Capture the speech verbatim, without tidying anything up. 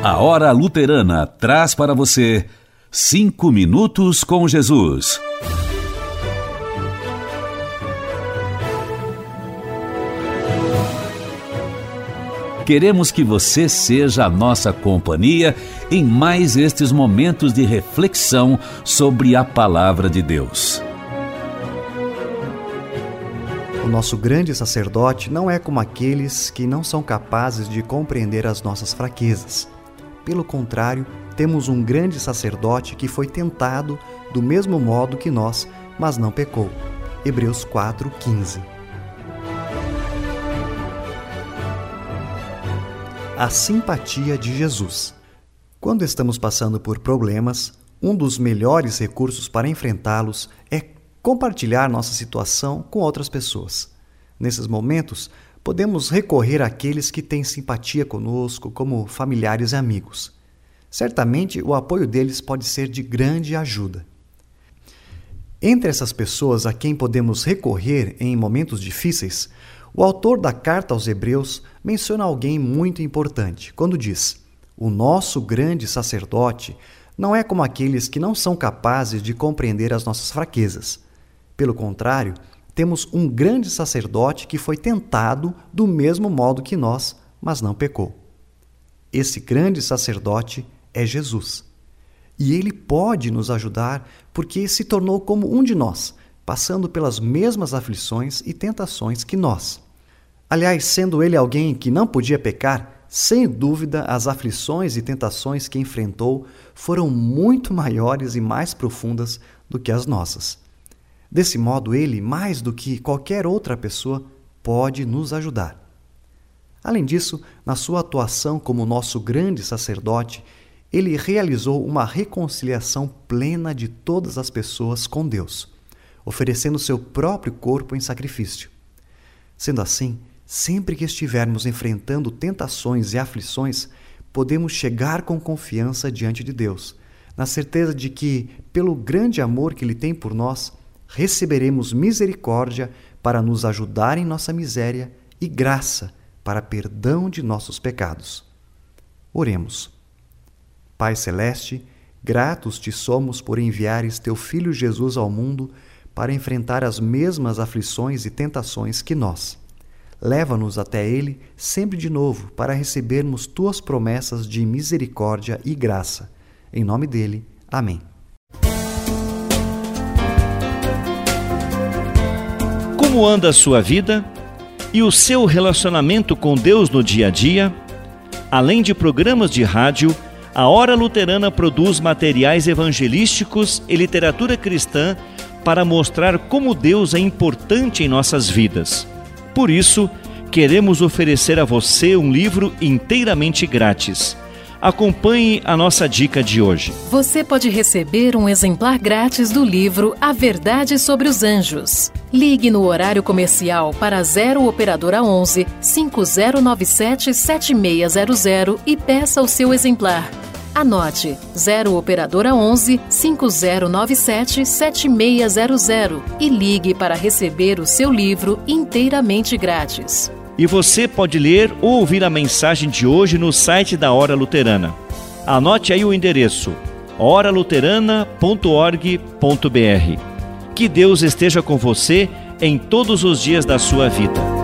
A Hora Luterana traz para você Cinco Minutos com Jesus. Queremos que você seja a nossa companhia em mais estes momentos de reflexão sobre a Palavra de Deus. O nosso grande sacerdote não é como aqueles que não são capazes de compreender as nossas fraquezas. Pelo contrário, temos um grande sacerdote que foi tentado do mesmo modo que nós, mas não pecou. Hebreus quatro, quinze. A simpatia de Jesus. Quando estamos passando por problemas, um dos melhores recursos para enfrentá-los é compartilhar nossa situação com outras pessoas. Nesses momentos, podemos recorrer àqueles que têm simpatia conosco, como familiares e amigos. Certamente, o apoio deles pode ser de grande ajuda. Entre essas pessoas a quem podemos recorrer em momentos difíceis, o autor da carta aos Hebreus menciona alguém muito importante, quando diz: o nosso grande sacerdote não é como aqueles que não são capazes de compreender as nossas fraquezas. Pelo contrário, temos um grande sacerdote que foi tentado do mesmo modo que nós, mas não pecou. Esse grande sacerdote é Jesus. E ele pode nos ajudar porque se tornou como um de nós, passando pelas mesmas aflições e tentações que nós. Aliás, sendo ele alguém que não podia pecar, sem dúvida as aflições e tentações que enfrentou foram muito maiores e mais profundas do que as nossas. Desse modo, ele, mais do que qualquer outra pessoa, pode nos ajudar. Além disso, na sua atuação como nosso grande sacerdote, ele realizou uma reconciliação plena de todas as pessoas com Deus, oferecendo seu próprio corpo em sacrifício. Sendo assim, sempre que estivermos enfrentando tentações e aflições, podemos chegar com confiança diante de Deus, na certeza de que, pelo grande amor que Ele tem por nós, receberemos misericórdia para nos ajudar em nossa miséria e graça para perdão de nossos pecados. Oremos. Pai Celeste, gratos te somos por enviares teu Filho Jesus ao mundo para enfrentar as mesmas aflições e tentações que nós. Leva-nos até Ele sempre de novo para recebermos tuas promessas de misericórdia e graça. Em nome dele, amém. Como anda a sua vida e o seu relacionamento com Deus no dia a dia? Além de programas de rádio, a Hora Luterana produz materiais evangelísticos e literatura cristã para mostrar como Deus é importante em nossas vidas. Por isso, queremos oferecer a você um livro inteiramente grátis. Acompanhe a nossa dica de hoje. Você pode receber um exemplar grátis do livro A Verdade sobre os Anjos. Ligue no horário comercial para zero Operadora onze, cinco zero nove sete, sete seis zero zero e peça o seu exemplar. Anote zero Operadora onze, cinco zero nove sete, sete seis zero zero e ligue para receber o seu livro inteiramente grátis. E você pode ler ou ouvir a mensagem de hoje no site da Hora Luterana. Anote aí o endereço: hora luterana ponto org ponto br. Que Deus esteja com você em todos os dias da sua vida.